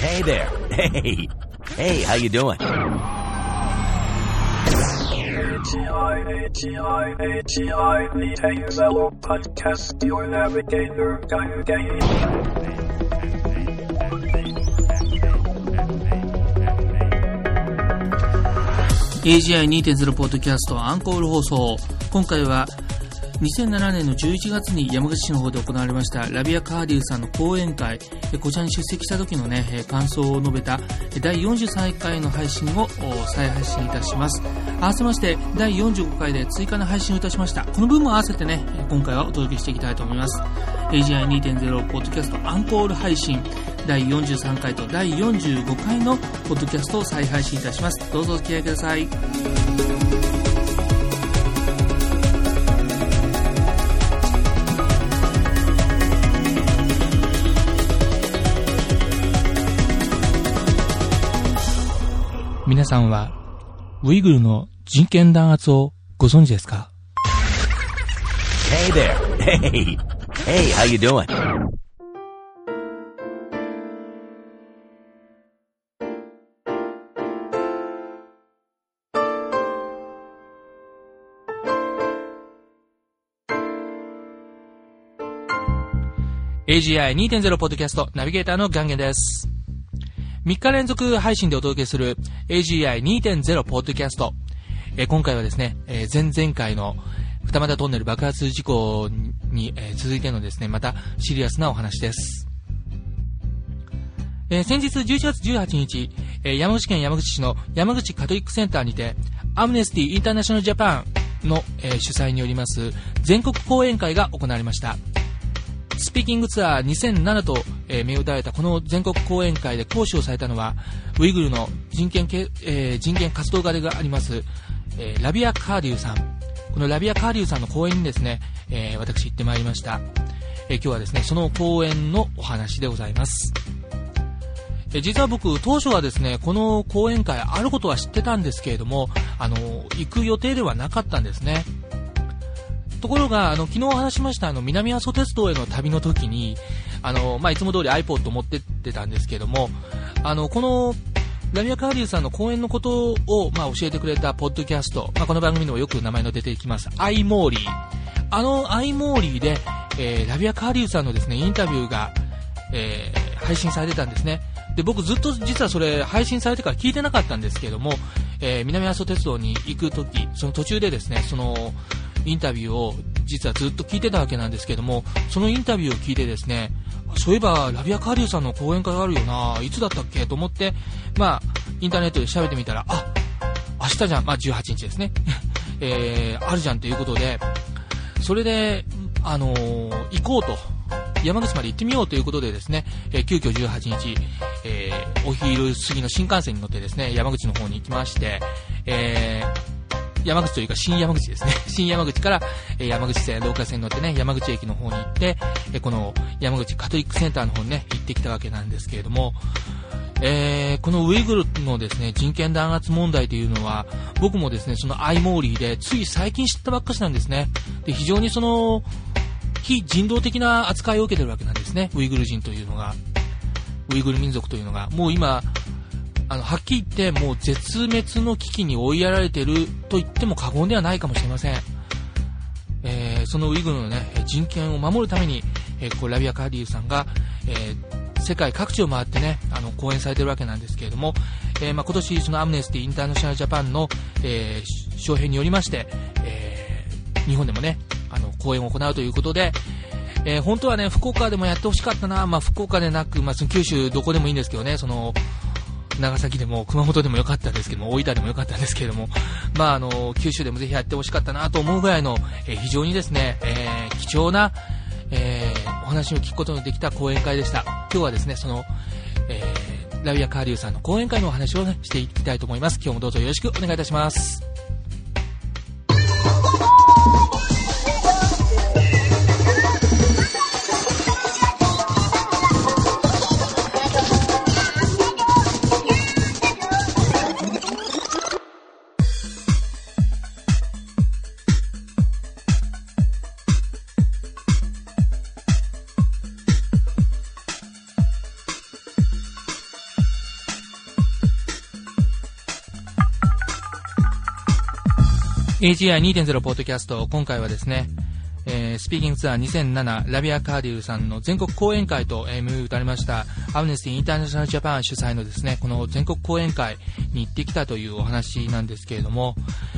Hey there. Hey, how you doing? ATI, Nintendo Zero Podcast, your navigator, guide. AGI2.0 ポッドキャストアンコール放送。今回は2007年の11月に山口市の方で行われましたラビア・カーディウさんの講演会、こちらに出席した時のね、感想を述べた第43回の配信を再配信いたします。合わせまして第45回で追加の配信をいたしました。この分も合わせてね、今回はお届けしていきたいと思います。 AGI2.0 ポッドキャストアンコール配信第43回と第45回のポッドキャストを再配信いたします。どうぞお付き合いください。皆さんはウイグルの人権弾圧をご存知ですか？ Hey there. Hey, how you doing? AGI2.0 ポッドキャストナビゲーターのガンゲンです。3日連続配信でお届けする AGI2.0 ポッドキャスト、今回はですね、前々回の二俣トンネル爆発事故に、続いてのですね、またシリアスなお話です。先日11月18日、山口県山口市の山口カトリックセンターにてアムネスティインターナショナルジャパンの、主催によります全国講演会が行われました。スピーキングツアー2007と、銘打たれたこの全国講演会で講師をされたのはウイグルの人権活動家であります、ラビア・カーディウさん。このラビア・カーディウさんの講演にですね、私行ってまいりました。今日はですねその講演のお話でございます。実は僕当初はですねこの講演会あることは知ってたんですけれども行く予定ではなかったんですね。ところが昨日話しました南阿蘇鉄道への旅の時にいつも通り iPod 持ってってたんですけどもこのラビア・カーディウさんの講演のことを、教えてくれたポッドキャスト、この番組でもよく名前の出てきますアイモーリー、アイモーリーで、ラビア・カーディウさんのですねインタビューが、配信されてたんですね。で僕ずっと実はそれ配信されてから聞いてなかったんですけども、南阿蘇鉄道に行く時その途中でですねそのインタビューを実はずっと聞いてたわけなんですけども、そのインタビューを聞いてですねそういえばラビア・カーディウさんの講演会があるよな、いつだったっけと思ってインターネットで調べてみたら明日じゃん、18日ですねあるじゃんということで、それで行こうと山口まで行ってみようということでですね、急遽18日、お昼過ぎの新幹線に乗ってですね山口の方に行きまして、山口というか新山口ですね新山口から、山口線ローカル線に乗ってね山口駅の方に行って、この山口カトリックセンターの方にね行ってきたわけなんですけれども、このウイグルのですね人権弾圧問題というのは僕もですねそのアイモーリーでつい最近知ったばっかしなんですね。で非常にその非人道的な扱いを受けてるわけなんですね。ウイグル人というのがウイグル民族というのがもう今はっきり言ってもう絶滅の危機に追いやられていると言っても過言ではないかもしれません。そのウイグルの、ね、人権を守るために、ラビア・カーディウさんが、世界各地を回ってね講演されているわけなんですけれども、今年そのアムネスティインターナショナルジャパンの、招聘によりまして、日本でもね講演を行うということで、本当はね福岡でもやってほしかったな、福岡でなく、その九州どこでもいいんですけどね、その長崎でも熊本でもよかったんですけども大分でもよかったんですけれども、九州でもぜひやってほしかったなと思うぐらいの、非常にですね、貴重な、お話を聞くことのできた講演会でした。今日はですねその、ラビア・カーディウさんの講演会のお話を、ね、していきたいと思います。今日もどうぞよろしくお願いいたします。 AGI2.0 ポッドキャスト、今回はですね、スピーキングツアー2007ラビア・カーディルさんの全国講演会と、打たれましたアムネスティ・インターナショナル・ジャパン主催のですね、この全国講演会に行ってきたというお話なんですけれども、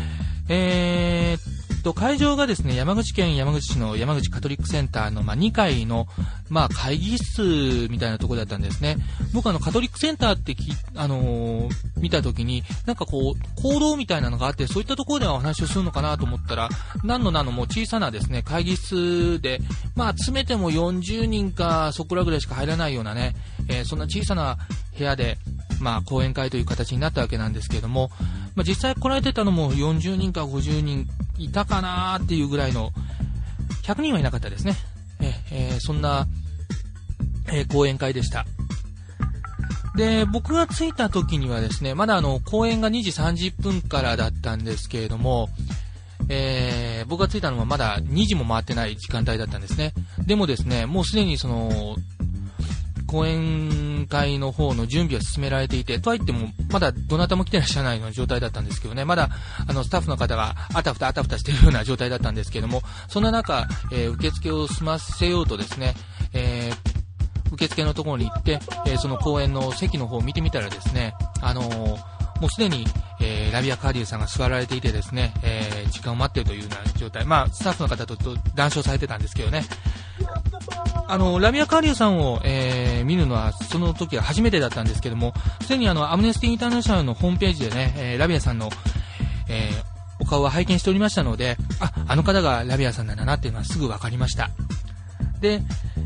会場がですね、山口県山口市の山口カトリックセンターの、2階の、会議室みたいなところだったんですね。僕カトリックセンターって見たときに、なんかこう、講堂みたいなのがあって、そういったところではお話をするのかなと思ったら、もう小さなですね、会議室で、詰めても40人か、そこらぐらいしか入らないようなね、そんな小さな部屋で、講演会という形になったわけなんですけれども、実際来られてたのも40人か50人いたかなーっていうぐらいの、100人はいなかったですね。そんな、講演会でした。で、僕が着いた時にはですね、まだ講演が2時30分からだったんですけれども、僕が着いたのはまだ2時も回ってない時間帯だったんですね。でもですね、もうすでに講演会の方の準備は進められていて、とはいってもまだどなたも来てらっしゃらないような状態だったんですけどね、まだスタッフの方があたふたしているような状態だったんですけども、そんな中、受付を済ませようとですね、受付のところに行って、その講演の席の方を見てみたらですね、もうすでに、ラビア・カーディルさんが座られていてですね、時間を待っているというような状態、スタッフの方と談笑されてたんですけどね、ラビア・カーディルさんを、見るのはその時は初めてだったんですけども、すでにアムネスティ・インターナショナルのホームページでね、ラビアさんの、お顔は拝見しておりましたので、あの方がラビアさんなんだなっていうのはすぐ分かりました。で、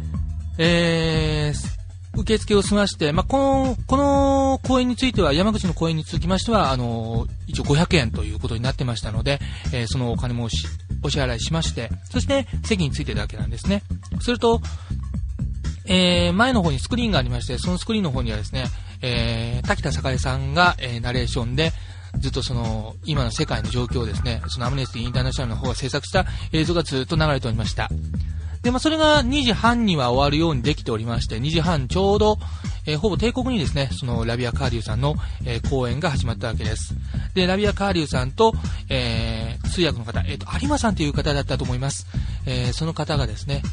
受付を済まして、この公演については、山口の公演につきましては、一応500円ということになってましたので、そのお金もお支払いしまして、そして席についてたわけなんですね。すると、前の方にスクリーンがありまして、そのスクリーンの方にはですね、滝田栄さんが、ナレーションで、ずっと今の世界の状況をですね、アムネスティ・インターナショナルの方が制作した映像がずっと流れておりました。で、それが2時半には終わるようにできておりまして、2時半ちょうど、ほぼ定刻にですね、ラビア・カーディルさんの、講演が始まったわけです。で、ラビア・カーディルさんと、通訳の方、有馬さんという方だったと思います。その方がですね、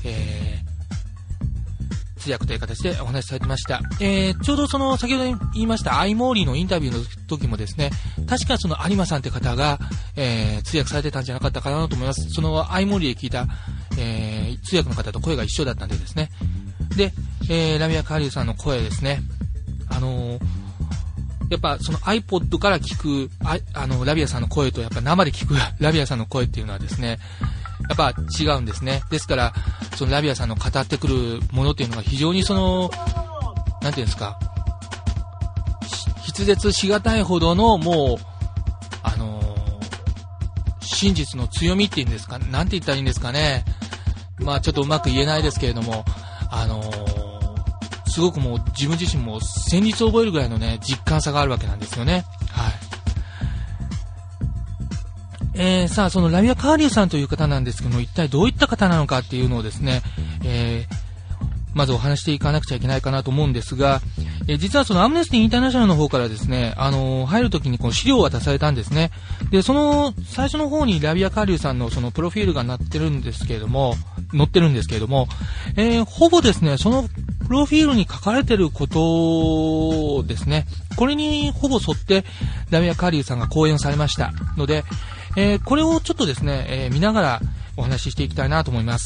通訳という形でお話しされてました。ちょうど先ほど言いましたアイモーリーのインタビューの時もですね、確か有馬さんという方が、通訳されてたんじゃなかったかなと思います。アイモーリーで聞いた、通訳の方と声が一緒だったんでですね。で、ラビア・カーディルさんの声ですね。やっぱiPod から聞くラビアさんの声とやっぱ生で聞くラビアさんの声っていうのはですね、やっぱ違うんですね。ですからラビアさんの語ってくるものっていうのが非常になんていうんですか、筆舌しがたいほどのもう真実の強みっていうんですか、なんて言ったらいいんですかね。ちょっとうまく言えないですけれども、すごくもう自分自身も旋律を覚えるぐらいのね、実感差があるわけなんですよね。はい。さあ、ラビア・カーディルさんという方なんですけども、一体どういった方なのかっていうのをですね、まずお話していかなくちゃいけないかなと思うんですが、実はアムネスティ・インターナショナルの方からですね、入るときに資料を渡されたんですね。で、最初の方にラビア・カーディルさんのプロフィールが載ってるんですけれども、ほぼですね、そのプロフィールに書かれてることですね、これにほぼ沿ってラビア・カーディルさんが講演されましたので、これをちょっとですね、見ながらお話ししていきたいなと思います。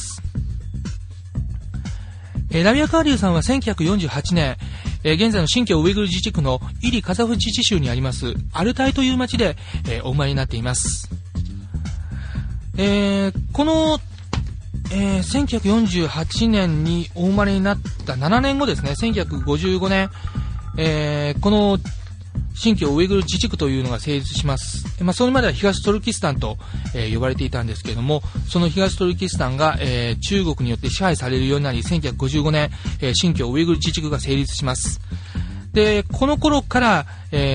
ラビア・カーディルさんは1948年、現在の新疆ウイグル自治区のイリ・カザフ自治州にありますアルタイという町で、お生まれになっています。この、1948年にお生まれになった7年後ですね、1955年、この新疆ウイグル自治区というのが成立します。それまでは東トルキスタンと、呼ばれていたんですけれども、その東トルキスタンが、中国によって支配されるようになり、1955年、新疆ウイグル自治区が成立します。で、この頃から、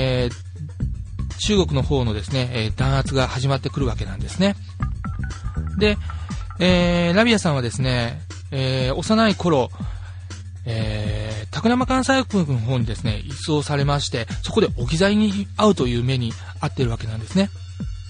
中国の方のですね、弾圧が始まってくるわけなんですね。で、ラビアさんはですね、幼い頃、タクラマカンサイ国の方にですね、移送されまして、そこで置き去りに遭うという目に遭っているわけなんですね。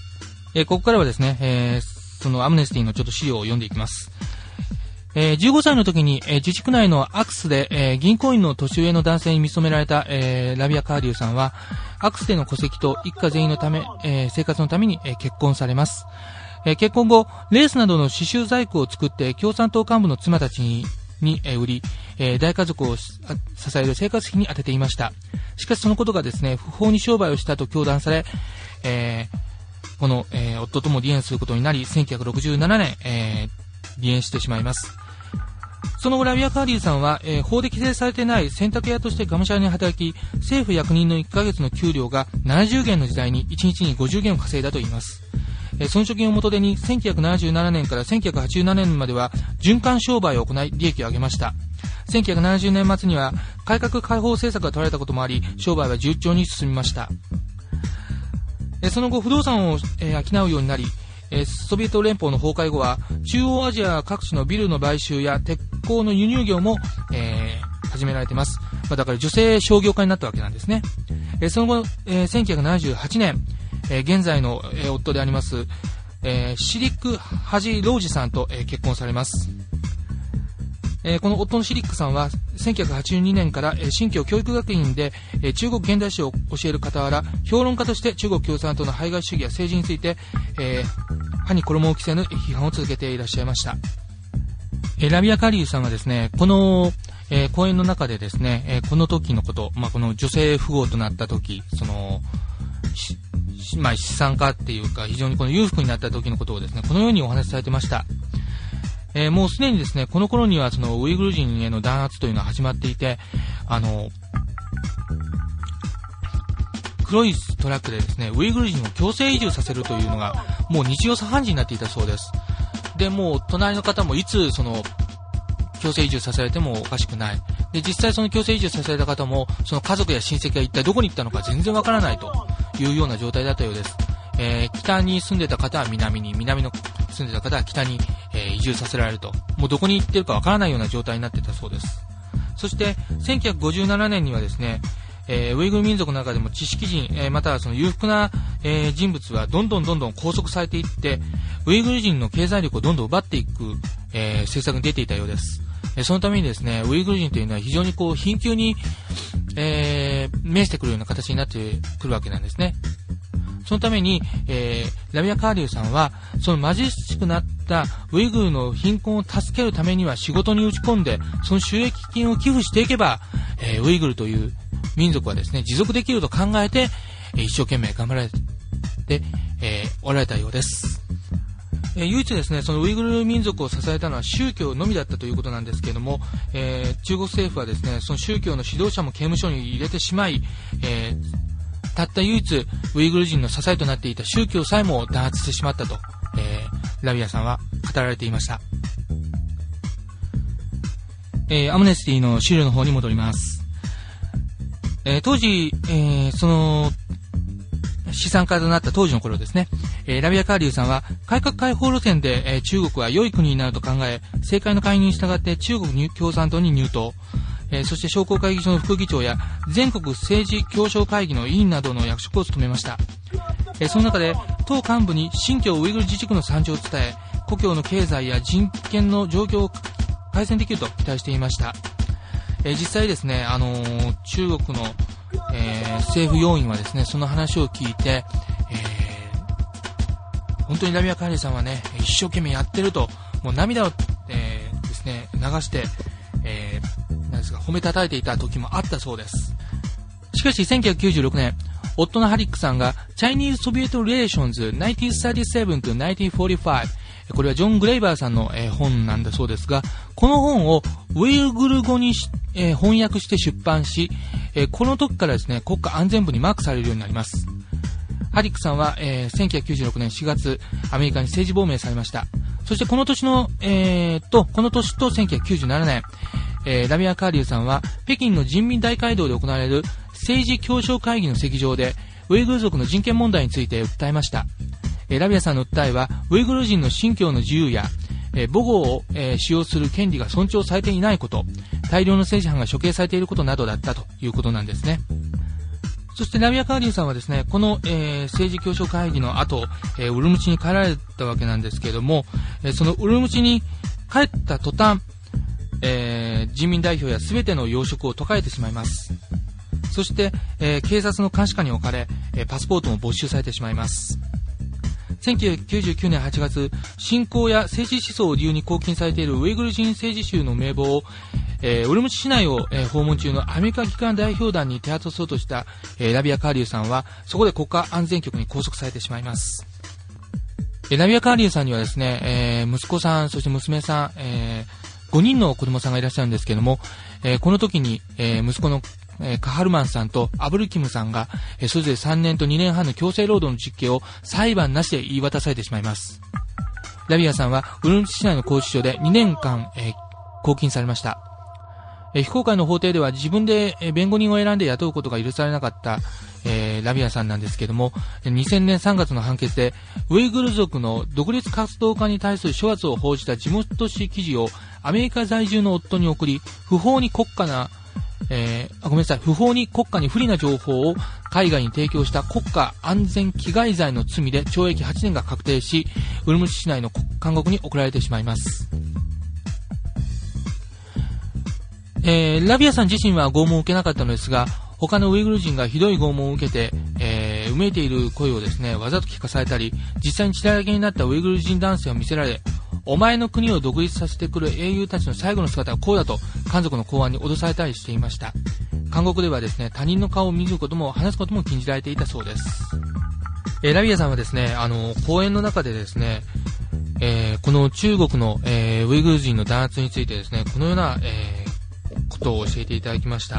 ここからはですね、そのアムネスティのちょっと資料を読んでいきます。15歳の時に、自治区内のアクスで、銀行員の年上の男性に見初められた、ラビア・カーリューさんは、アクスでの戸籍と一家全員のため、生活のために、結婚されます。結婚後、レースなどの刺繍細工を作って共産党幹部の妻たちに売り、大家族を支える生活費に充てていました。しかしそのことがですね、不法に商売をしたと糾弾され、この、夫とも離縁することになり、1967年、離縁してしまいます。その後、ラビア・カーリーさんは、法で規制されていない洗濯屋としてがむしゃらに働き、政府役人の1ヶ月の給料が70元の時代に1日に50元を稼いだといいます。その貯金を元手に1977年から1987年までは循環商売を行い利益を上げました。1970年末には改革開放政策が取られたこともあり、商売は順調に進みました。その後、不動産を商うようになり、ソビエト連邦の崩壊後は中央アジア各地のビルの買収や鉄鋼の輸入業も、始められています。だから女性商業家になったわけなんですね。その後、1978年、現在の、夫であります、シリック・ハジ・ロージさんと、結婚されます。この夫のシリックさんは1982年から新疆教育学院で中国現代史を教える傍ら、評論家として中国共産党の排外主義や政治について歯に衣を着せぬ批判を続けていらっしゃいました。ラビア・カリーさんはですね、この講演の中でですね、この時のこと、この女性富豪となった時、その資産家っていうか非常にこの裕福になった時のことをですね、このようにお話しされてました。もうすでにですね、この頃にはそのウイグル人への弾圧というのは始まっていて、黒いトラックでですね、ウイグル人を強制移住させるというのがもう日常茶飯事になっていたそうです。で、もう隣の方もいつその強制移住させられてもおかしくない。で、実際その強制移住させられた方もその家族や親戚が一体どこに行ったのか全然わからないというような状態だったようです。北に住んでた方は南に、南の住んでた方は北に、移住させられると、もうどこに行ってるかわからないような状態になってたそうです。そして1957年にはですね、ウイグル民族の中でも知識人、またはその裕福な、人物はどんどん拘束されていって、ウイグル人の経済力をどんどん奪っていく、政策に出ていたようです。そのためにですね、ウイグル人というのは非常にこう貧窮に、面してくるような形になってくるわけなんですね。そのために、ラビア・カーリューさんはその貧しくなったウイグルの貧困を助けるためには仕事に打ち込んで、その収益金を寄付していけば、ウイグルという民族はですね、持続できると考えて、一生懸命頑張られて、おられたようです。唯一ですね、そのウイグル民族を支えたのは宗教のみだったということなんですけれども、中国政府はですね、その宗教の指導者も刑務所に入れてしまい、たった唯一ウイグル人の支えとなっていた宗教さえも弾圧してしまったと、ラビアさんは語られていました。アムネスティの資料の方に戻ります。当時、その資産家となった当時の頃ですね、ラビア・カーリューさんは改革開放路線で、中国は良い国になると考え、政界の介入に従って中国共産党に入党、そして商工会議所の副議長や全国政治協商会議の委員などの役職を務めました。その中で党幹部に新疆ウイグル自治区の惨状を伝え、故郷の経済や人権の状況を改善できると期待していました。実際ですね、中国の、政府要員はですね、その話を聞いて、本当にラビア・カーリーさんはね、一生懸命やってると、もう涙を、ですね、流して、なんですか、褒めたたえていた時もあったそうです。しかし1996年、夫のハリックさんが Chinese Soviet Relations 1937 to 1945、これはジョン・グレイバーさんの、本なんだそうですが、この本をウイグル語に翻訳して出版し、この時からですね、国家安全部にマークされるようになります。ハリックさんは、1996年4月、アメリカに政治亡命されました。そしてこの年と1997年、ラビア・カーリューさんは北京の人民大会堂で行われる政治協商会議の席上でウイグル族の人権問題について訴えました。ラビアさんの訴えはウイグル人の信教の自由や母語を使用する権利が尊重されていないこと、大量の政治犯が処刑されていることなどだったということなんですね。 そしてラビア・カーリューさんはですね、この、政治協商会議の後、ウルムチに帰られたわけなんですけれども、そのウルムチに帰った途端、人民代表や全ての要職を解かれてしまいます。そして、警察の監視下に置かれ、パスポートも没収されてしまいます。1999年8月、信仰や政治思想を理由に拘禁されているウイグル人政治州の名簿を、ウルムチ市内を、訪問中のアメリカ議会代表団に手渡そうとした、ラビア・カーリューさんはそこで国家安全局に拘束されてしまいます。ラビア・カーリューさんにはですね、息子さん、そして娘さん、5人の子供さんがいらっしゃるんですけども、この時に、息子のカハルマンさんとアブルキムさんが、それぞれ3年と2年半の強制労働の実刑を裁判なしで言い渡されてしまいます。ラビアさんはウルムチ市内の拘置所で2年間、拘禁されました。非公開の法廷では自分で弁護人を選んで雇うことが許されなかった、ラビアさんなんですけども、2000年3月の判決でウイグル族の独立活動家に対する処罰を報じた地元紙記事をアメリカ在住の夫に送り、不法に国家に不利な情報を海外に提供した国家安全危害罪の罪で懲役8年が確定し、ウルムチ市内の監獄に送られてしまいます。ラビアさん自身は拷問を受けなかったのですが、他のウイグル人がひどい拷問を受けて、うめいている声をですね、わざと聞かされたり、実際に血だらけになったウイグル人男性を見せられ、お前の国を独立させてくる英雄たちの最後の姿はこうだと漢族の公安に脅されたりしていました。監獄ではですね、他人の顔を見ることも話すことも禁じられていたそうです。ラビアさんはですね、講演の中でですね、この中国の、ウイグル人の弾圧についてですね、このような、ことを教えていただきました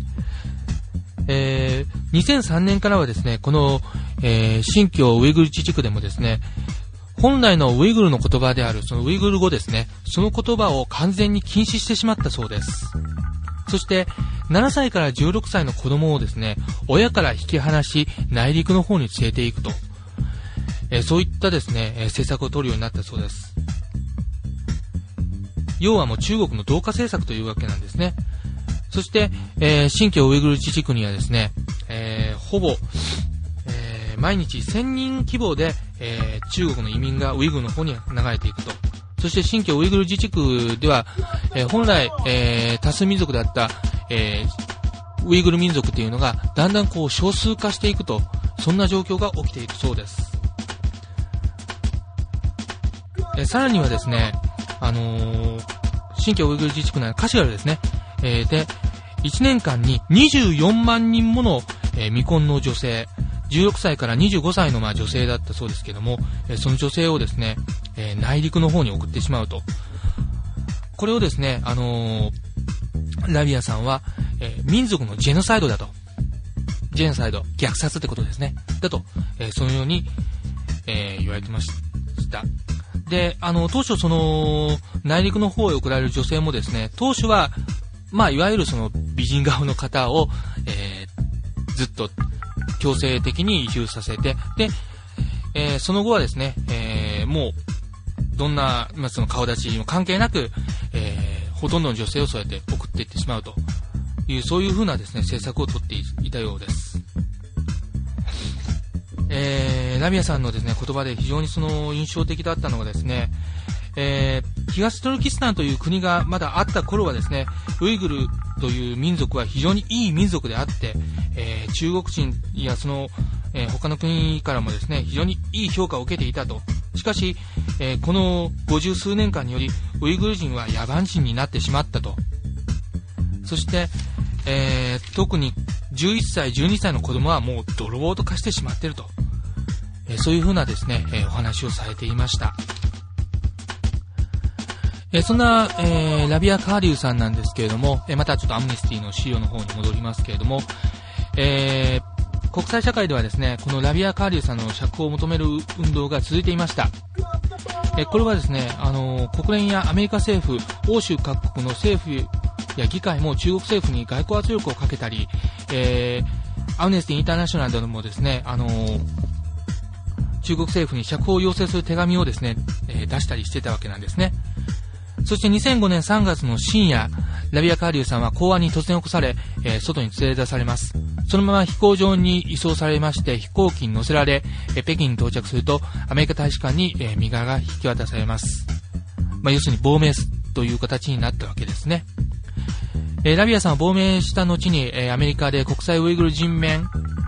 。2003年からはですね、この、新疆ウイグル自治区でもですね、本来のウイグルの言葉であるそのウイグル語ですね、その言葉を完全に禁止してしまったそうです。そして7歳から16歳の子供をですね、親から引き離し内陸の方に連れていくと、そういったですね、政策を取るようになったそうです。要はもう中国の同化政策というわけなんですね。そして、新疆ウイグル自治区にはですね、ほぼ、毎日1000人規模で、中国の移民がウイグルの方に流れていくと。そして新疆ウイグル自治区では、本来、多数民族であった、ウイグル民族というのがだんだんこう少数化していくと、そんな状況が起きているそうです。さらにはですね、新疆ウイグル自治区のカシガルですね、で1年間に24万人もの、未婚の女性、16歳から25歳の女性だったそうですけども、その女性をですね、内陸の方に送ってしまうと。これをですね、ラビアさんは、民族のジェノサイドだと。ジェノサイド、虐殺ってことですね。だと、そのように、言われてました。で、当初その、内陸の方へ送られる女性もですね、当初は、いわゆるその美人顔の方を、ずっと強制的に移住させて、で、その後はですね、もう、どんな、その顔立ちも関係なく、ほとんどの女性をそうやって送っていってしまうという、そういう風なですね、政策を取っていたようです。ラビアさんのですね、言葉で非常にその印象的だったのがですね、東トルキスタンという国がまだあった頃はですね、ウイグルという民族は非常にいい民族であって、中国人やその、他の国からもですね、非常にいい評価を受けていたと。しかし、この50数年間によりウイグル人は野蛮人になってしまったと。そして、特に11歳12歳の子供はもう泥棒と化してしまっていると、そういうふうなですね、お話をされていました。そんな、ラビア・カーリューさんなんですけれども、またちょっとアムネスティの資料の方に戻りますけれども、国際社会ではですね、このラビア・カーリューさんの釈放を求める運動が続いていました。これはですね、国連やアメリカ政府、欧州各国の政府や議会も中国政府に外交圧力をかけたり、アムネスティ・インターナショナルでもですね、中国政府に釈放を要請する手紙をですね、出したりしてたわけなんですね。そして2005年3月の深夜、ラビア・カーリューさんは公安に突然起こされ、外に連れ出されます。 そのまま飛行場に移送されまして、飛行機に乗せられ、北京に到着すると、アメリカ大使館に、身柄が引き渡されます。要するに亡命という形になったわけですね。ラビアさんは亡命した後に、アメリカで国際ウイグル人権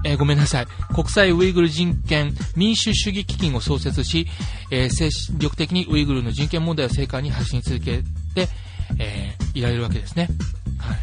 民主主義基金を創設し、精力的にウイグルの人権問題を世界に発信し続けて、いられるわけですね。はい。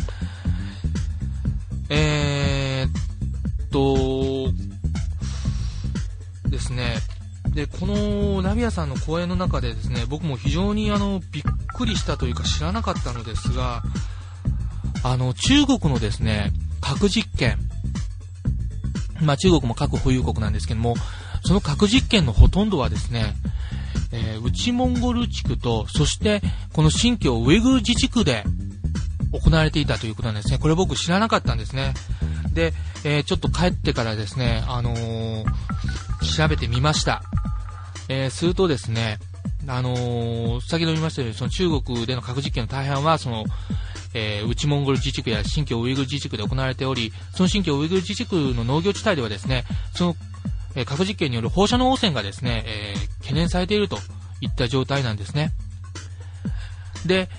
ですね。で、このラビアさんの講演の中でですね、僕も非常にびっくりしたというか知らなかったのですが、中国のですね、核実験、中国も核保有国なんですけども、その核実験のほとんどはですね、内モンゴル地区と、そしてこの新疆ウイグル自治区で行われていたということなんですね。これ僕知らなかったんですね。で、ちょっと帰ってからですね、調べてみました。するとですね、先ほど言いましたように、その中国での核実験の大半は、その、内モンゴル自治区や新疆ウイグル自治区で行われており、その新疆ウイグル自治区の農業地帯ではですね、その、核実験による放射能汚染がですね、懸念されているといった状態なんですね。で、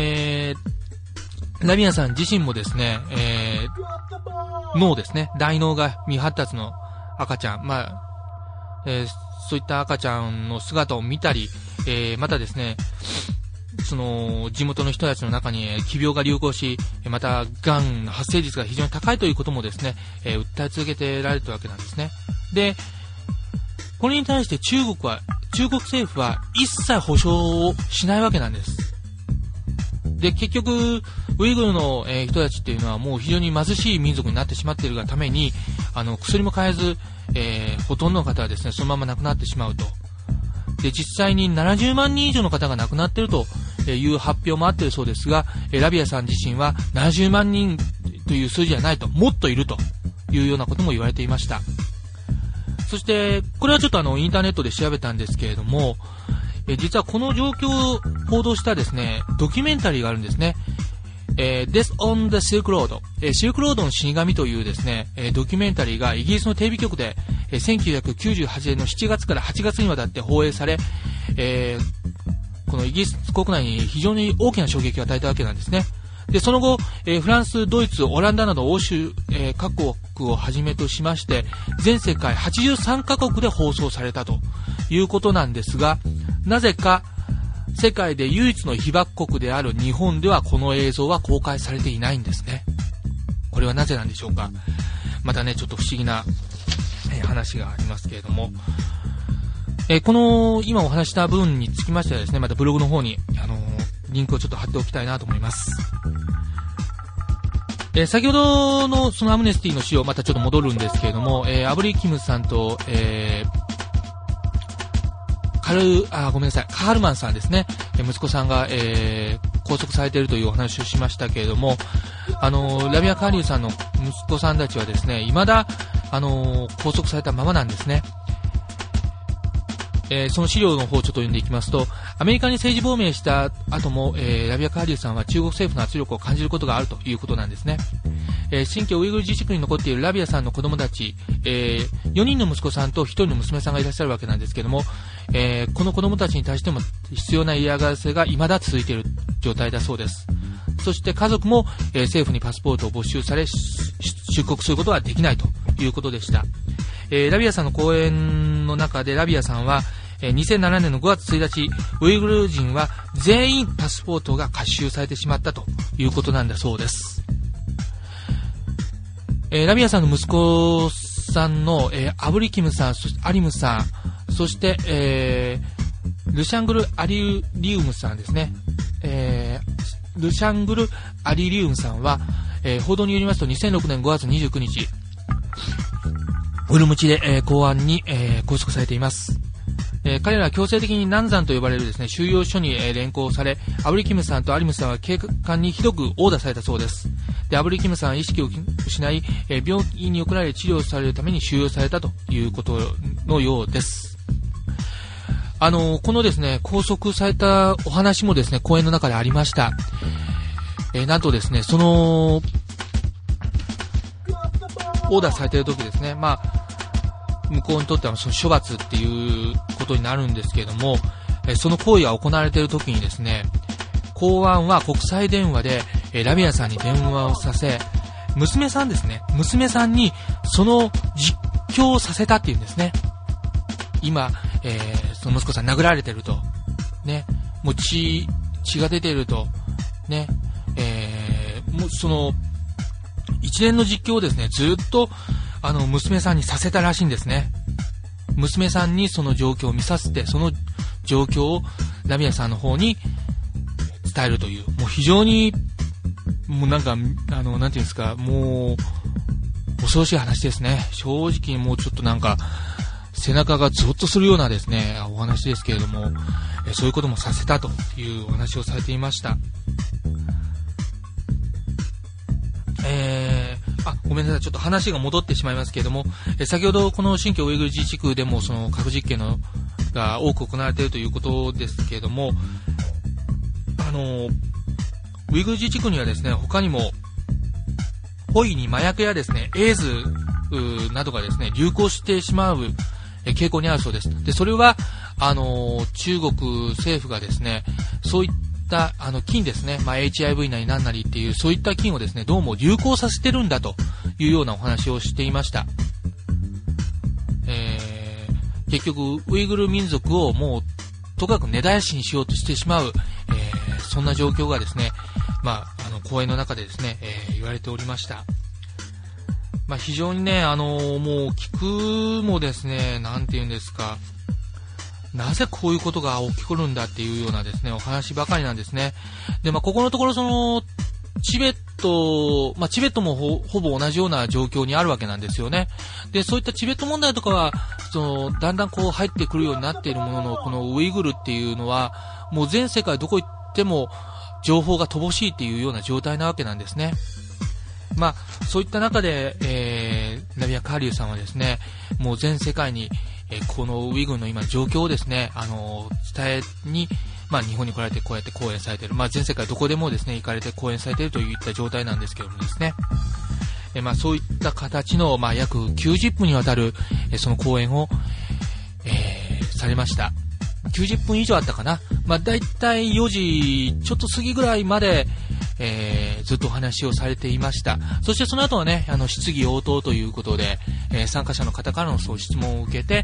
ラビアさん自身もですね、脳ですね、大脳が未発達の赤ちゃん、そういった赤ちゃんの姿を見たり、またですね、その地元の人たちの中に奇病が流行し、またがんの発生率が非常に高いということもですね、訴え続けてられているわけなんですね。で、これに対して中国政府は一切保証をしないわけなんです。で、結局ウイグルの人たちっていうのはもう非常に貧しい民族になってしまっているがために、薬も買えず、ほとんどの方はですね、そのまま亡くなってしまうと。で、実際に70万人以上の方が亡くなっているという発表もあっているそうですが、ラビアさん自身は70万人という数字じゃないと、もっといるというようなことも言われていました。そして、これはちょっとインターネットで調べたんですけれども、実はこの状況を報道したですね、ドキュメンタリーがあるんですね。Death on the Silk Road、シルクロードの死神というですね、ドキュメンタリーがイギリスのテレビ局で、1998年の7月から8月にわたって放映され、このイギリス国内に非常に大きな衝撃を与えたわけなんですね。で、その後、フランス、ドイツ、オランダなど欧州、各国をはじめとしまして、全世界83カ国で放送されたということなんですが、なぜか世界で唯一の被爆国である日本ではこの映像は公開されていないんですね。これはなぜなんでしょうか。またね、ちょっと不思議な話がありますけれども、この今お話した部分につきましてはですね、またブログの方にリンクをちょっと貼っておきたいなと思います。先ほどのそのアムネスティの資料、またちょっと戻るんですけれども、アブリキムさんと、カハルマンさんですね、息子さんが、拘束されているというお話をしましたけれども、ラビア・カーリューさんの息子さんたちはですね、未だ拘束されたままなんですね。その資料の方をちょっと読んでいきますと、アメリカに政治亡命した後も、ラビア・カーリューさんは中国政府の圧力を感じることがあるということなんですね。新疆ウイグル自治区に残っているラビアさんの子供たち、4人の息子さんと1人の娘さんがいらっしゃるわけなんですけども、この子供たちに対しても必要な嫌がらせが未だ続いている状態だそうです。そして家族も、政府にパスポートを没収され出国することはできないということでした。ラビアさんの講演の中でラビアさんは、2007年の5月1日、ウイグル人は全員パスポートが没収されてしまったということなんだそうです。ラビアさんの息子さんの、アブリキムさん、そしてアリムさん、そして、ルシャングル・アリリウムさんですね。ルシャングル・アリリウムさんは、報道によりますと2006年5月29日、ウルムチで、公安に、拘束されています。彼らは強制的に南山と呼ばれるですね、収容所に、連行され、アブリキムさんとアリムさんは警官にひどく殴打されたそうです。で、アブリキムさんは意識を失い、病院に送られ治療されるために収容されたということのようです。このですね、拘束されたお話もですね、講演の中でありました。なんとですね、その、 オーダーされている時ですね、まあ、向こうにとってはその処罰っていうことになるんですけれども、その行為が行われている時にですね、公安は国際電話でラビアさんに電話をさせ、娘さんですね、娘さんにその実況をさせたっていうんですね。今、その息子さん殴られてると、ね、もう血が出てると、ね、もうその一連の実況をですね、ずっと娘さんにさせたらしいんですね。娘さんにその状況を見させて、その状況をラビアさんの方に伝えるという、もう非常にもうなんかなんていうんですか、もう恐ろしい話ですね。正直もうちょっとなんか背中がゾッとするようなですねお話ですけれども、そういうこともさせたというお話をされていました。ごめんなさい、ちょっと話が戻ってしまいますけれども、先ほどこの新疆ウイグル自治区でもその核実験が多く行われているということですけれども、ウイグル自治区にはですね、他にも故意に麻薬やですね、エイズなどがですね、流行してしまう傾向にあるそうです。で、それは中国政府がですね、そういった菌ですね、まあ、HIV なりなんなりっていうそういった菌をですね、どうも流行させてるんだというようなお話をしていました。結局ウイグル民族をもうとかく根絶やしにしようとしてしまう、そんな状況がですね、まあ、講演の中でですね、言われておりました。まあ、非常にね、もう聞くもですね、なんて言うんですか、なぜこういうことが起きるんだっていうようなですね、お話ばかりなんですね。で、まあ、ここのところその、チベットもほぼ同じような状況にあるわけなんですよね。で、そういったチベット問題とかは、だんだんこう入ってくるようになっているものの、このウイグルっていうのは、もう全世界どこ行っても情報が乏しいっていうような状態なわけなんですね。まあ、そういった中で、ラビア・カーリューさんはですね、もう全世界に、このウイグルの今の状況をですね、伝えに、まあ、日本に来られてこうやって講演されている、まあ、全世界どこでもですね、行かれて講演されているといった状態なんですけどもですね、まあ、そういった形の、まあ、約90分にわたる、その講演を、されました。90分以上あったかな。まあ、だいたい4時ちょっと過ぎぐらいまで、ずっとお話をされていました。そしてその後はね、質疑応答ということで、参加者の方からのそう質問を受けて、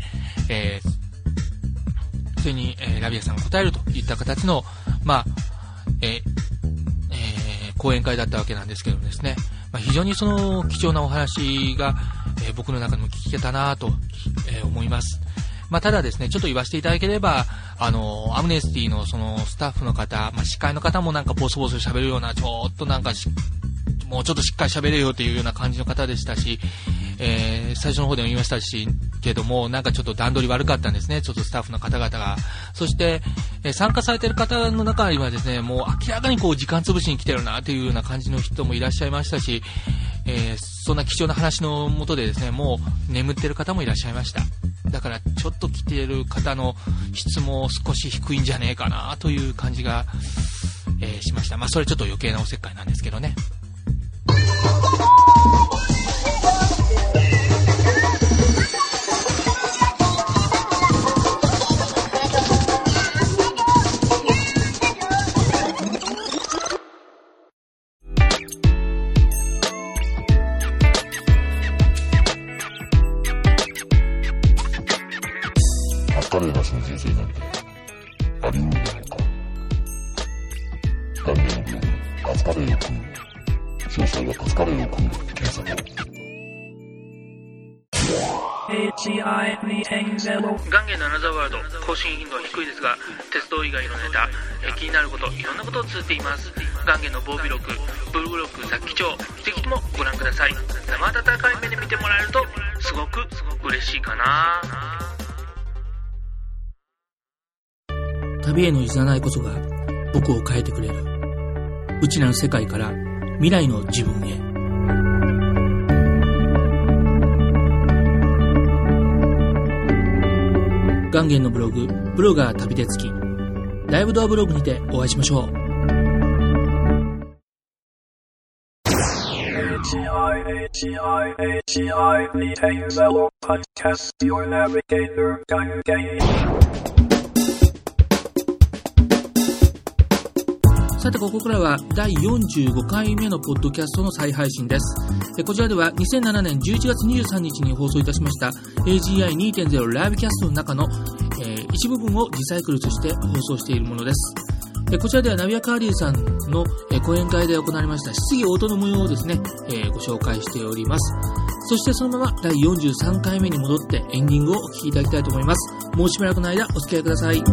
それに、ラビアさんが答えるといった形の、まあ、講演会だったわけなんですけどですね、まあ、非常にその貴重なお話が、僕の中でも聞けたなと、思います。まあ、ただですね、ちょっと言わせていただければ、アムネスティのそのスタッフの方、まあ、司会の方もなんかボソボソ喋るような、ちょっとなんかもうちょっとしっかり喋れよというような感じの方でしたし、最初の方でも言いましたし、けども、なんかちょっと段取り悪かったんですね、ちょっとスタッフの方々が。そして、参加されている方の中にはですね、もう明らかにこう時間潰しに来てるなというような感じの人もいらっしゃいましたし、そんな貴重な話のもとでですね、もう眠っている方もいらっしゃいました。だからちょっと来ている方の質も少し低いんじゃねえかなという感じが、しました。まあ、それちょっと余計なおせっかいなんですけどね。 カレーなしの人生なんてあり得るだろうか。ガンゲのブログ、カツカレーを食う。詳細はカツカレーを食うで検索を。 ガンゲのアナザーワールド、更新頻度は低いですが、鉄道以外のネタ、気になること、いろんなことを綴っています。ガンゲの防備録、ブルグロック雑記帳、ぜひともご覧ください。生温かい目で見てもらえるとすごく嬉しいかな。旅への誘いこそが僕を変えてくれる。内なる世界から未来の自分へ。ガンゲンのブログ、ブロガー旅でつき、ライブドアブログにてお会いしましょう。 Hello Podcast, your navigator, Gayu. さて、ここからは第45回目のポッドキャストの再配信です。こちらでは2007年11月23日に放送いたしました AGI2.0 ライブキャストの中の、一部分をリサイクルとして放送しているものです。こちらではナビア・カーリーさんの講演会で行われました質疑応答の模様をですね、ご紹介しております。そしてそのまま第43回目に戻ってエンディングをお聴きいただきたいと思います。もうしばらくの間お付き合いください。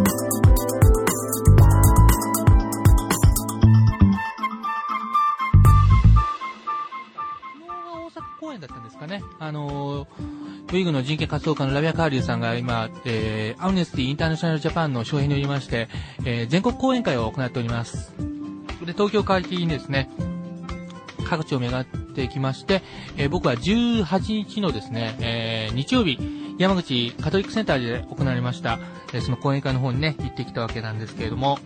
公演だったんですかね。ウイグの人権活動家のラビア・カーリューさんが今、アムネスティ・インターナショナル・ジャパンの招聘によりまして、全国講演会を行っております。で、東京会議にですね、各地を巡ってきまして、僕は18日のですね、日曜日、山口カトリックセンターで行われました、その講演会の方にね、行ってきたわけなんですけれども、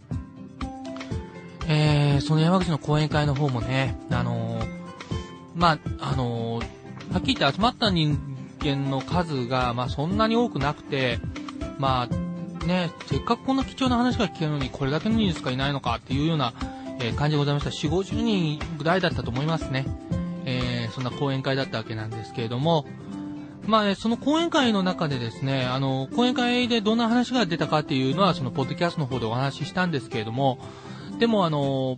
その山口の講演会の方もね、はっきり言って集まった人間の数が、そんなに多くなくて、せっかくこんな貴重な話が聞けるのに、これだけの人数しかいないのかっていうような、感じでございました。4、50人ぐらいだったと思いますね。そんな講演会だったわけなんですけれども、その講演会の中でですね、講演会でどんな話が出たかっていうのは、そのポッドキャストの方でお話ししたんですけれども、でも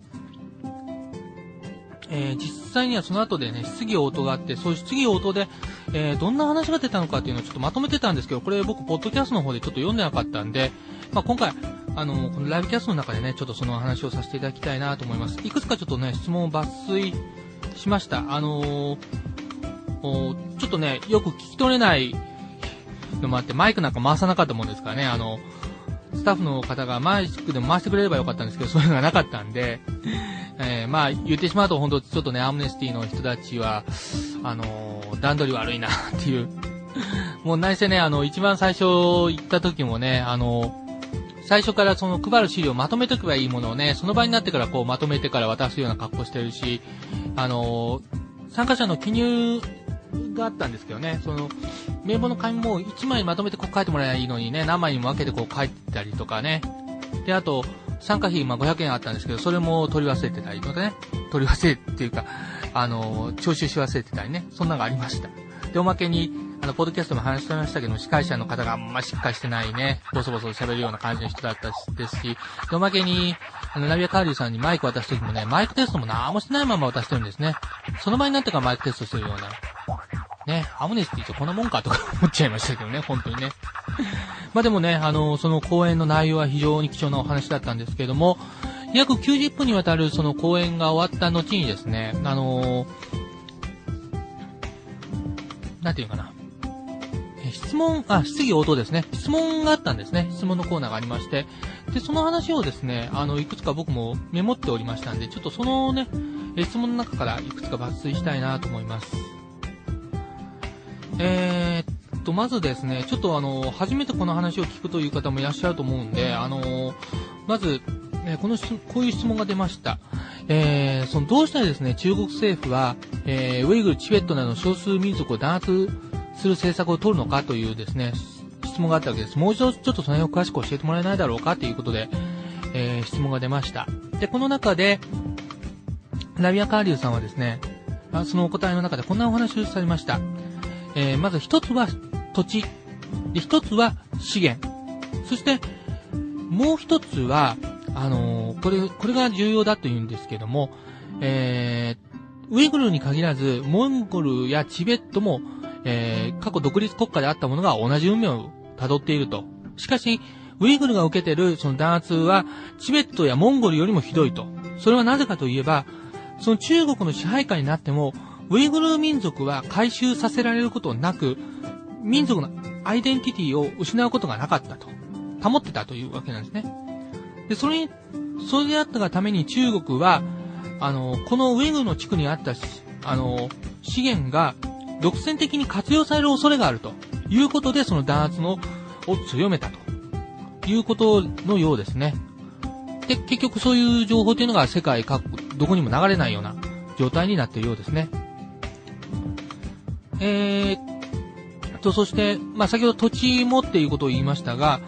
実際にはその後でね、質疑応答があって、そういう質疑応答で、どんな話が出たのかっていうのをちょっとまとめてたんですけど、これ僕、ポッドキャストの方でちょっと読んでなかったんで、今回、このライブキャストの中でね、ちょっとその話をさせていただきたいなと思います。いくつかちょっとね、質問を抜粋しました。ちょっとね、よく聞き取れないのもあって、マイクなんか回さなかったもんですからね、スタッフの方がマイクでも回してくれればよかったんですけど、そういうのがなかったんで、言ってしまうと本当ちょっとね、アムネスティの人たちは、段取り悪いなっていう。もう何せね、一番最初行った時もね、最初からその配る資料をまとめておけばいいものをね、その場になってからこうまとめてから渡すような格好してるし、参加者の記入があったんですけどね、その、名簿の紙も1枚まとめてこう書いてもらえばいいのにね、何枚にも分けてこう書いてたりとかね。で、あと、参加費、500円あったんですけど、それも取り忘れてたりとかね。取り忘れっていうか、徴収し忘れてたりね。そんなのがありました。で、おまけに、ポッドキャストも話してましたけど、司会者の方があんましっかりしてないね、ボソボソ喋るような感じの人だったですし、で、おまけに、ナビア・カーリーさんにマイク渡すときもね、マイクテストも何もしてないまま渡してるんですね。その場になってからマイクテストするような。ね、アムネスティってこんなもんかとか思っちゃいましたけどね、本当にね。でもね、その講演の内容は非常に貴重なお話だったんですけれども、約90分にわたるその講演が終わった後にですね、なんていうかな。質疑応答ですね。質問があったんですね。質問のコーナーがありまして。で、その話をですね、いくつか僕もメモっておりましたんで、ちょっとそのね、質問の中からいくつか抜粋したいなと思います。まずですね、ちょっと初めてこの話を聞くという方もいらっしゃると思うんで、まず、こういう質問が出ました。どうしたらですね、中国政府は、ウイグル、チベットなどの少数民族を弾圧する政策を取るのかというですね、質問があったわけです。もう一度ちょっとその辺を詳しく教えてもらえないだろうかということで、質問が出ました。で、この中で、ラビア・カーリューさんはですね、そのお答えの中でこんなお話をされました。まず一つは土地、で一つは資源、そしてもう一つはこれが重要だというんですけども、ウイグルに限らずモンゴルやチベットも、過去独立国家であったものが同じ運命を辿っていると。しかしウイグルが受けているその弾圧はチベットやモンゴルよりもひどいと。それはなぜかといえば、その中国の支配下になってもウイグル民族は回収させられることなく、民族のアイデンティティを失うことがなかったと。保ってたというわけなんですね。で、それであったがために中国は、このウイグルの地区にあった資源が独占的に活用される恐れがあるということで、その弾圧を強めたということのようですね。で、結局そういう情報というのが世界各国どこにも流れないような状態になっているようですね。そして、先ほど土地もっていうことを言いましたが、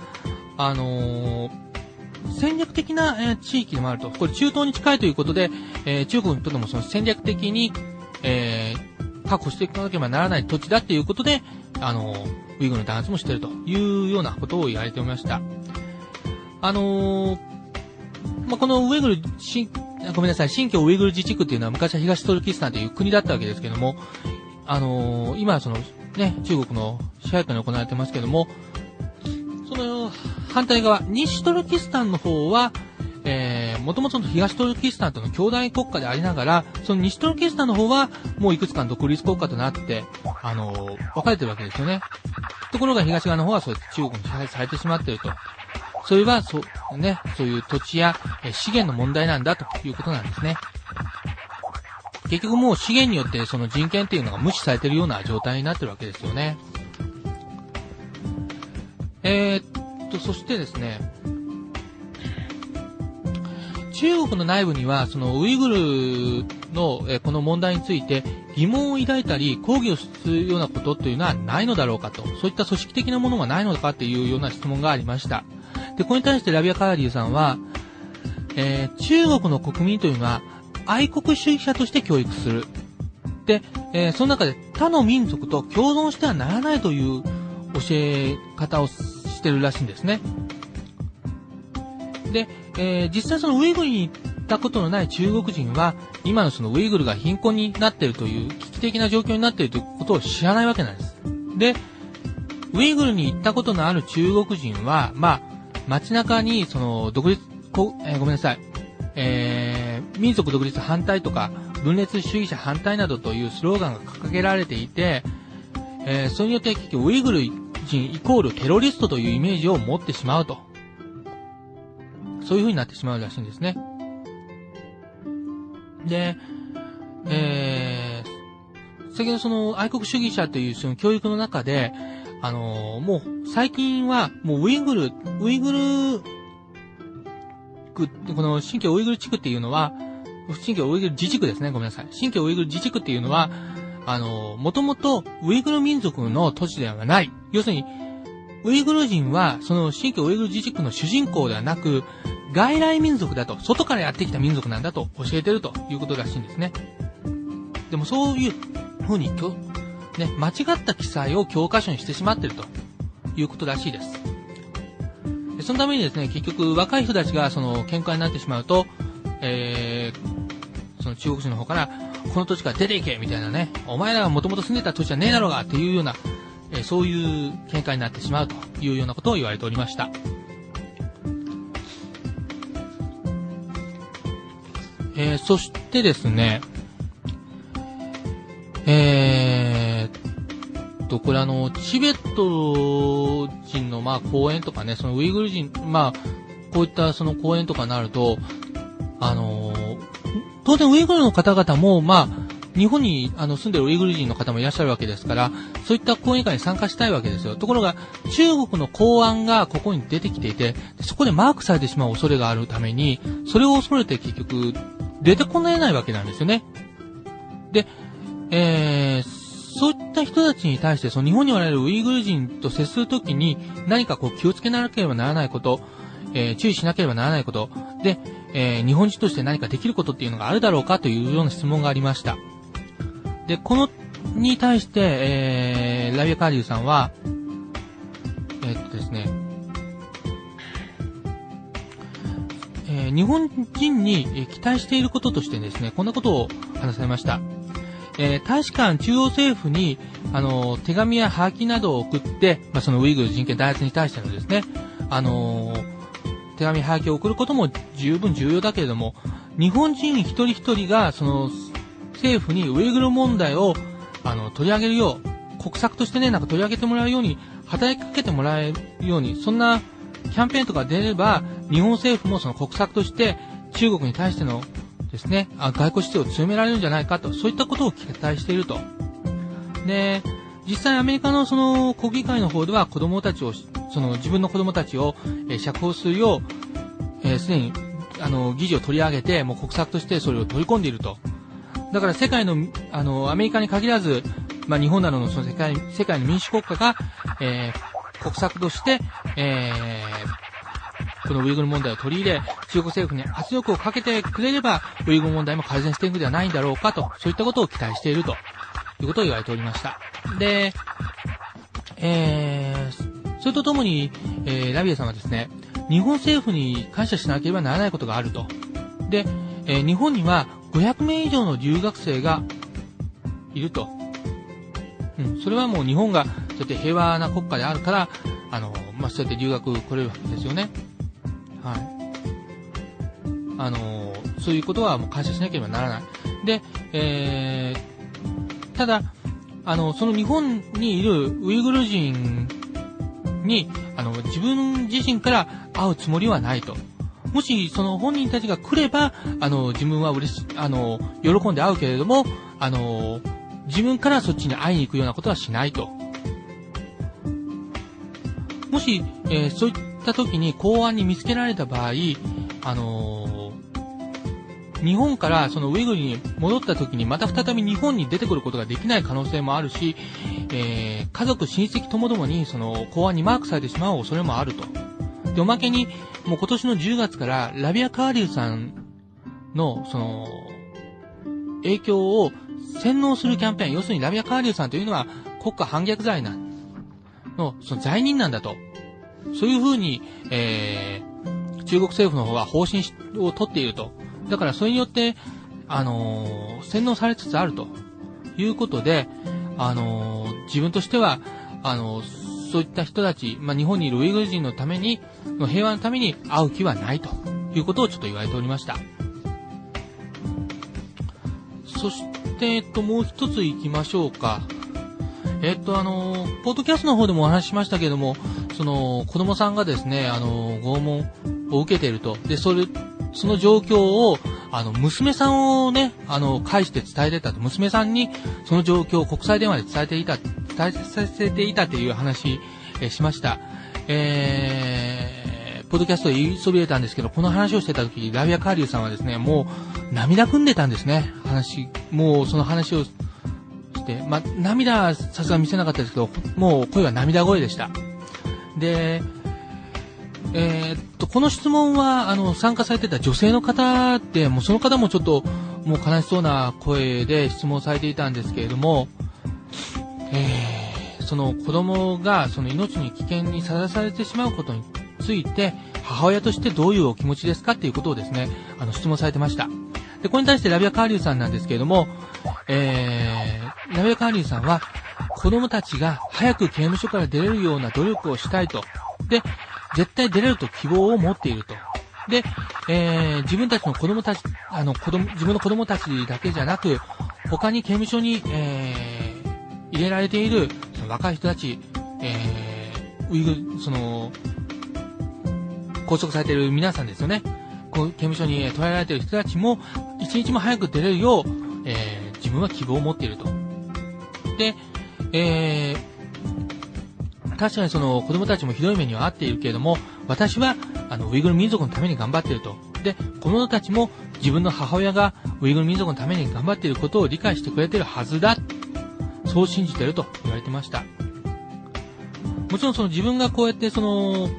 戦略的な、地域でもあると。これ中東に近いということで、中国にとってもその戦略的に、確保していかなければならない土地だっていうことで、ウイグルの弾圧もしているというようなことを言われておりました。このウイグル、ごめんなさい、新疆ウイグル自治区っていうのは昔は東トルキスタンという国だったわけですけども、今はそのね、中国の支配下に行われてますけども、その反対側、西トルキスタンの方は、もともと東トルキスタンとの兄弟国家でありながら、その西トルキスタンの方は、もういくつかの独立国家となって、分かれてるわけですよね。ところが東側の方はそう中国に支配されてしまっていると。それは、そういう土地や資源の問題なんだということなんですね。結局もう資源によってその人権っていうのが無視されているような状態になってるわけですよね。そしてですね、中国の内部にはそのウイグルのこの問題について疑問を抱いたり抗議をするようなことというのはないのだろうかと、そういった組織的なものがないのかというような質問がありました。で、これに対してラビア・カーディさんは、中国の国民というのは愛国主義者として教育する。で、その中で他の民族と共存してはならないという教え方をしてるらしいんですね。で、実際そのウイグルに行ったことのない中国人は、今のそのウイグルが貧困になっているという危機的な状況になっているということを知らないわけなんです。で、ウイグルに行ったことのある中国人は、街中にその独立、ごめんなさい、民族独立反対とか分裂主義者反対などというスローガンが掲げられていて、それによって結局ウイグル人イコールテロリストというイメージを持ってしまうと。そういう風になってしまうらしいんですね。で、先ほどその愛国主義者というその教育の中で、もう最近はもうウイグル区、この新疆ウイグル地区っていうのは、新疆ウイグル自治区ですね、ごめんなさい。新疆ウイグル自治区っていうのは、もともとウイグル民族の土地ではない。要するに、ウイグル人はその新疆ウイグル自治区の主人公ではなく、外来民族だと、外からやってきた民族なんだと教えてるということらしいんですね。でもそういうふうに、間違った記載を教科書にしてしまっているということらしいです。でそのためにですね、結局若い人たちがその喧嘩になってしまうと、その中国人の方から、この土地から出ていけみたいなね、お前らがもともと住んでた土地じゃねえだろうがっていうような、そういう喧嘩になってしまうというようなことを言われておりました。そしてですね、これチベット人の公園とかね、そのウイグル人、こういったその公園とかになると、当然ウイグルの方々も、日本に住んでるウイグル人の方もいらっしゃるわけですから、そういった講演会に参加したいわけですよ。ところが、中国の公安がここに出てきていて、そこでマークされてしまう恐れがあるために、それを恐れて結局、出てこないわけなんですよね。で、そういった人たちに対して、その日本におられるウイグル人と接するときに、何か気をつけなければならないこと、注意しなければならないこと、で、日本人として何かできることっていうのがあるだろうかというような質問がありました。で、このに対して、ラビア・カーディさんは、ですね、日本人に期待していることとしてですね、こんなことを話されました。大使館中央政府に、手紙やハガキなどを送って、そのウイグル人権弾圧に対してのですね、手紙ハガキを送ることも十分重要だけれども、日本人一人一人が、その、政府にウイグル問題を、取り上げるよう、国策としてね、取り上げてもらうように、働きかけてもらえるように、そんなキャンペーンとか出れば、日本政府もその国策として、中国に対してのですね、外交姿勢を強められるんじゃないかと、そういったことを期待していると。で、実際アメリカのその国議会の方では子供たちを、その自分の子供たちを、釈放するよう、すでに、議事を取り上げて、もう国策としてそれを取り込んでいると。 だから世界の、アメリカに限らず、日本などのその世界の民主国家が、国策として、このウイグル問題を取り入れ、中国政府に圧力をかけてくれれば、ウイグル問題も改善していくのではないんだろうかと、そういったことを期待しているということを言われておりました。で、それとともに、ラビエさんはですね、日本政府に感謝しなければならないことがあると。で、日本には500名以上の留学生がいると。それはもう日本がそうやって平和な国家であるから、そうやって留学来れるわけですよね。はい。そういうことはもう感謝しなければならない。で、ただ、その日本にいるウイグル人に、自分自身から会うつもりはないと。もし、その本人たちが来れば、自分は喜んで会うけれども、自分からそっちに会いに行くようなことはしないと。もし、そういった時に公安に見つけられた場合、日本からそのウイグルに戻った時にまた再び日本に出てくることができない可能性もあるし、家族、親戚ともどもにその公安にマークされてしまう恐れもあると。で、おまけに、もう今年の10月からラビア・カーリルさんのその影響を洗脳するキャンペーン、要するにラビア・カーリルさんというのは国家反逆罪のその罪人なんだと。そういうふうに、中国政府の方は方針を取っていると。だからそれによって、洗脳されつつあるということで、自分としては、そういった人たち、日本にいるウイグル人のために、平和のために会う気はないということをちょっと言われておりました。そして、もう一つ行きましょうか。ポッドキャストの方でもお話ししましたけれども、その、子供さんがですね、拷問を受けていると。で、その状況を、娘さんをね、介して伝えてたと。娘さんに、その状況を国際電話で伝えさせていたという話、しました。ポッドキャストで言いそびれたんですけど、この話をしてた時、ラビア・カーリューさんはですね、もう、涙ぐんでたんですね。もうその話をして、涙はさすがに見せなかったですけど、もう声は涙声でした。で、この質問は、参加されてた女性の方で、もうその方もちょっと、もう悲しそうな声で質問されていたんですけれども、その子供がその命に危険にさらされてしまうことについて、母親としてどういうお気持ちですかっていうことをですね、質問されてました。で、これに対してラビア・カーリューさんなんですけれども、ラビア・カーリューさんは、子供たちが早く刑務所から出れるような努力をしたいと。で、絶対出れると希望を持っていると。で、自分たちの子供たち、自分の子供たちだけじゃなく、他に刑務所に、入れられている、その若い人たち、拘束されている皆さんですよね。刑務所に捕らえられている人たちも、一日も早く出れるよう、自分は希望を持っていると。で、確かにその子供たちもひどい目には遭っているけれども、私はウイグル民族のために頑張っていると。で、子供たちも自分の母親がウイグル民族のために頑張っていることを理解してくれているはずだ。そう信じていると言われてました。もちろんその自分がこうやってその、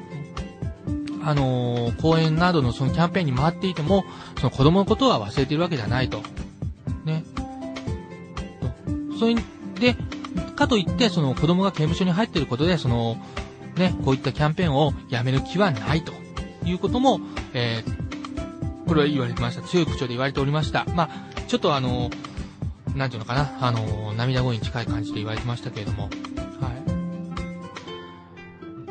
講演などのそのキャンペーンに回っていても、その子供のことは忘れているわけじゃないと。ね。それで、かといって、その子供が刑務所に入っていることで、その、ね、こういったキャンペーンをやめる気はないということも、これは言われてました。強い口調で言われておりました。ちょっとなんていうのかな、涙声に近い感じで言われてましたけれども、はい。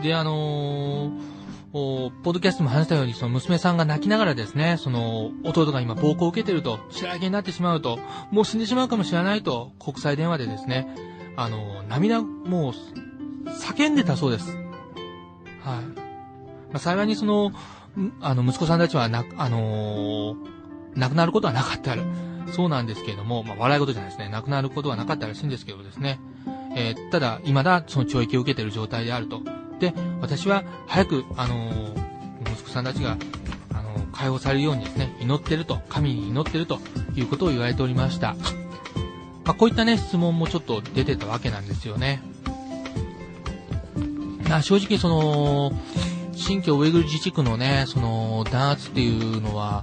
で、ポッドキャストも話したように、その娘さんが泣きながらですね、その、弟が今暴行を受けていると、白焼けになってしまうと、もう死んでしまうかもしれないと、国際電話でですね、もう、叫んでたそうです。はい。幸いにその、息子さんたちは亡くなることはなかったそうなんですけれども、笑い事じゃないですね。亡くなることはなかったらしいんですけどですね。ただ、未だその懲役を受けている状態であると。で、私は早く、息子さんたちが、解放されるようにですね、祈ってると、神に祈ってるといいうことを言われておりました。こういったね、質問もちょっと出てたわけなんですよね。正直新疆ウイグル自治区のね、弾圧っていうのは、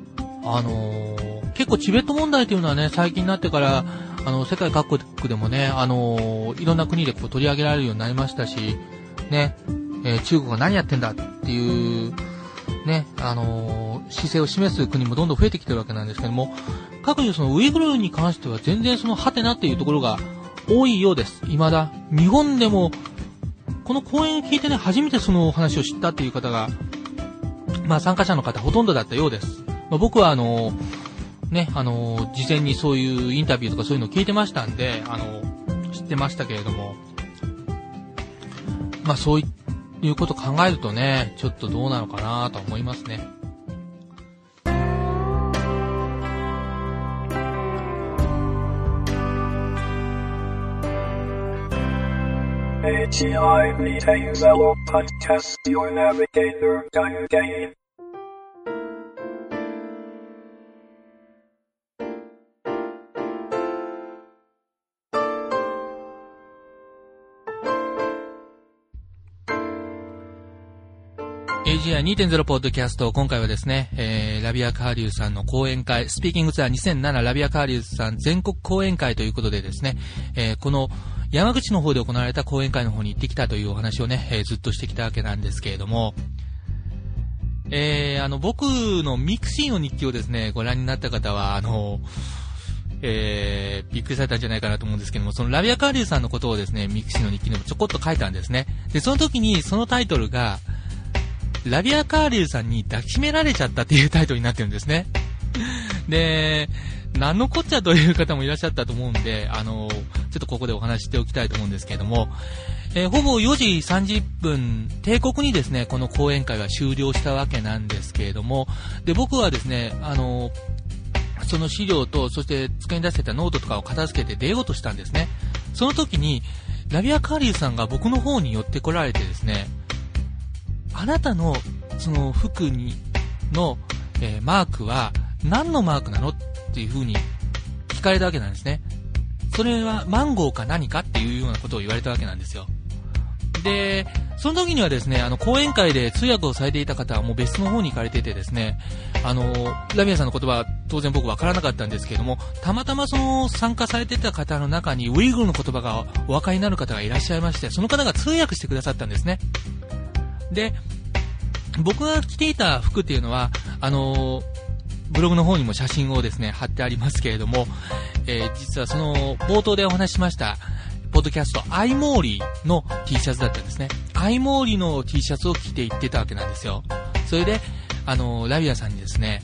結構チベット問題というのはね、最近になってから、世界各国でもね、いろんな国でこう取り上げられるようになりましたし、ね、中国が何やってんだっていう、ね、姿勢を示す国もどんどん増えてきてるわけなんですけども、各自ウイグルに関しては全然ハテナっていうところが多いようです。未だ。日本でも、この講演を聞いてね、初めてそのお話を知ったっていう方が、参加者の方ほとんどだったようです。僕はね、事前にそういうインタビューとかそういうのを聞いてましたんで、知ってましたけれども、そういうことを考えるとね、ちょっとどうなのかなと思いますね。 HIV Tayuzello Podcast Your Navigator Gain AGI2.0 ポッドキャスト、今回はですね、ラビア・カーリューさんの講演会、スピーキングツアー2007ラビア・カーリューさん全国講演会ということでですね、この山口の方で行われた講演会の方に行ってきたというお話をね、ずっとしてきたわけなんですけれども、僕のミクシーの日記をですね、ご覧になった方は、びっくりされたんじゃないかなと思うんですけども、そのラビア・カーリューさんのことをですね、ミクシーの日記でもちょこっと書いたんですね。で、その時にそのタイトルが、ラビア・カーリューさんに抱きしめられちゃったっていうタイトルになってるんですね。で、何のこっちゃという方もいらっしゃったと思うんで、ちょっとここでお話しておきたいと思うんですけれども、ほぼ4時30分、定刻にですね、この講演会は終了したわけなんですけれども、で、僕はですね、その資料と、そして机に出してたノートとかを片付けて出ようとしたんですね。その時に、ラビア・カーリューさんが僕の方に寄ってこられてですね、あなたのその服の、マークは何のマークなのっていう風に聞かれたわけなんですね。それはマンゴーか何かっていうようなことを言われたわけなんですよ。で、その時にはですね、講演会で通訳をされていた方はもう別の方に行かれててですね、ラビアさんの言葉は当然僕わからなかったんですけれども、たまたまその参加されてた方の中にウイグルの言葉がお分かりになる方がいらっしゃいまして、その方が通訳してくださったんですね。で、僕が着ていた服っていうのは、ブログの方にも写真をですね、貼ってありますけれども、実はその冒頭でお話ししました、ポッドキャスト、アイモーリーの T シャツだったんですね。アイモーリーの T シャツを着て行ってたわけなんですよ。それで、ラビアさんにですね、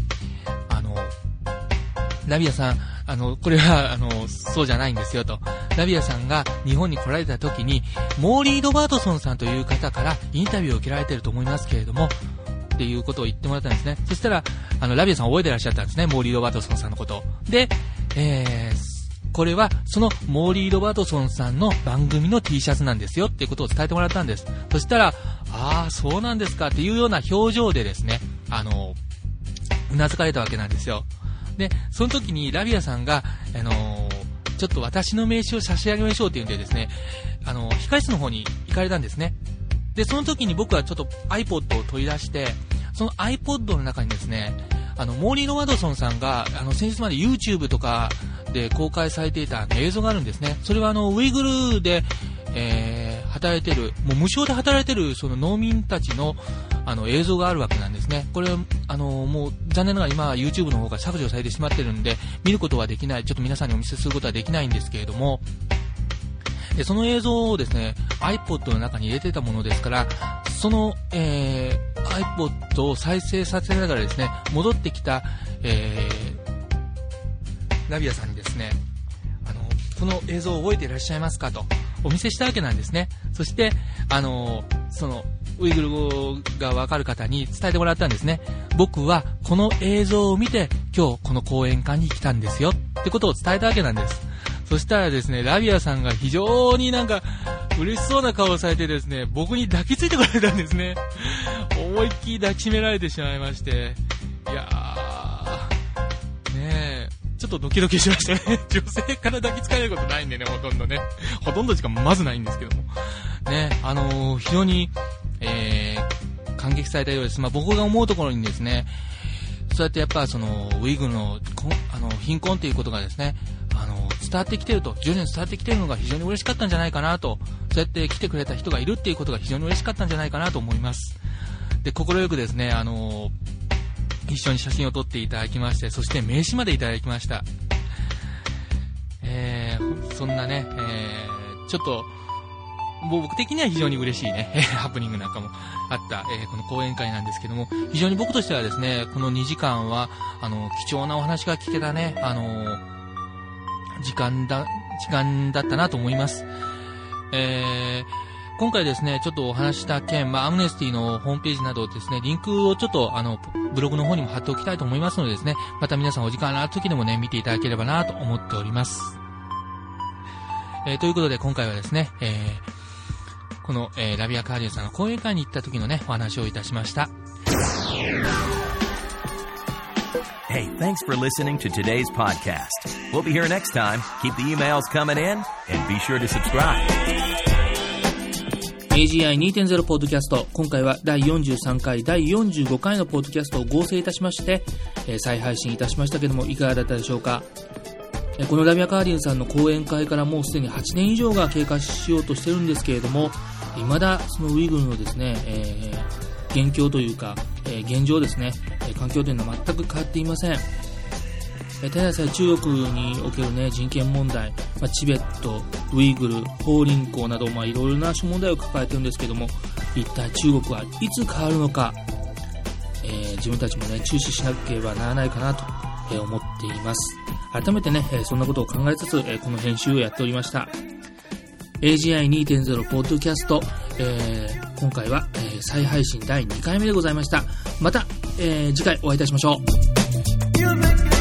ラビアさん、これは、そうじゃないんですよと。ラビアさんが日本に来られた時に、モーリー・ロバートソンさんという方からインタビューを受けられていると思いますけれども、っていうことを言ってもらったんですね。そしたら、ラビアさん覚えてらっしゃったんですね、モーリー・ロバートソンさんのことを。で、これはそのモーリー・ロバートソンさんの番組の T シャツなんですよっていうことを伝えてもらったんです。そしたら、ああ、そうなんですかっていうような表情でですね、うなずかれたわけなんですよ。で、その時にラビアさんが、ちょっと私の名刺を差し上げましょうっていうんでですね、控室の方に行かれたんですね。で、その時に僕はちょっと iPod を取り出して、その iPod の中にですね、モーリー・ロバートソンさんが、先日まで YouTube とかで公開されていた映像があるんですね。それはウイグルで、働いてる、もう無償で働いてるその農民たちの映像があるわけなんですね。これもう残念ながら今は YouTube の方が削除されてしまってるんで見ることはできない、ちょっと皆さんにお見せすることはできないんですけれども、その映像をですね iPod の中に入れてたものですから、その、iPod を再生させながらですね戻ってきた、ラビアさんにですねこの映像を覚えていらっしゃいますかとお見せしたわけなんですね。そしてそのウイグル語がわかる方に伝えてもらったんですね。僕はこの映像を見て今日この講演会に来たんですよってことを伝えたわけなんです。そしたらですね、ラビアさんが非常になんか嬉しそうな顔をされてですね、僕に抱きついてこられたんですね。思いっきり抱きしめられてしまいまして、いやーねえ、 ちょっとドキドキしましたね。女性から抱きつかれることないんでね、ほとんどね。ほとんど時間まずないんですけども。ね、非常に、感激されたようです。僕が思うところにですね、そうやってやっぱウイグルの、貧困ということがですね、伝わってきてると、徐々に伝わってきてるのが非常に嬉しかったんじゃないかなと、そうやって来てくれた人がいるっていうことが非常に嬉しかったんじゃないかなと思います。で、心よくですね、一緒に写真を撮っていただきまして、そして名刺までいただきました。そんなね、ちょっと、僕的には非常に嬉しいね、ハプニングなんかもあった、この講演会なんですけども、非常に僕としてはですね、この2時間は、貴重なお話が聞けたね、時間だったなと思います。今回ですね、ちょっとお話した件、アムネスティのホームページなどですね、リンクをちょっとブログの方にも貼っておきたいと思いますのでですね、また皆さんお時間のある時でもね、見ていただければなと思っております。ということで今回はですね、この、ラビア・カーディオさんの講演会に行った時のね、お話をいたしました。 Hey, thanks for listening to today's podcast. We'll be here next time. Keep the emails coming in and be sure to subscribe. AGI 2.0 ポッドキャスト、今回は第43回、第45回のポッドキャストを合成いたしまして、再配信いたしましたけども、いかがだったでしょうか。このラビア・カーディンさんの講演会からもうすでに8年以上が経過しようとしてるんですけれども、未だそのウイグルのですね、現況というか、現状ですね、環境というのは全く変わっていません。ただでさえ中国におけるね、人権問題、チベット、ウイグル、法輪功など、いろいろな諸問題を抱えているんですけども、一体中国はいつ変わるのか、自分たちもね、注視しなければならないかなと、思っています。改めてね、そんなことを考えつつ、この編集をやっておりました。AGI 2.0 ポッドキャスト、今回は、再配信第2回目でございました。また、次回お会いいたしましょう。